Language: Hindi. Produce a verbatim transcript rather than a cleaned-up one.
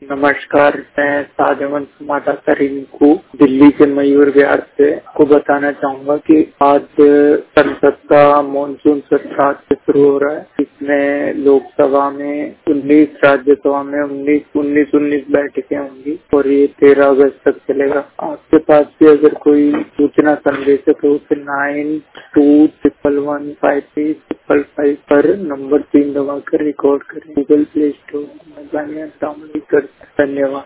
नमस्कार, मैं साधवन संवाददाता रिंकू दिल्ली के मयूर विहार से को बताना चाहूँगा कि आज संसद का मानसून सत्र आज से शुरू हो रहा है। इसमें लोकसभा में उन्नीस, राज्यसभा में उन्नीस उन्नीस उन्नीस बैठकें होंगी और ये तेरह अगस्त तक चलेगा। आपके पास भी अगर कोई सूचना संदेश है तो उसे nine two triple one five three triple five पर नंबर तीन दबाकर रिकॉर्ड करें। गूगल प्ले स्टोर में डाउनलोड कर। धन्यवाद।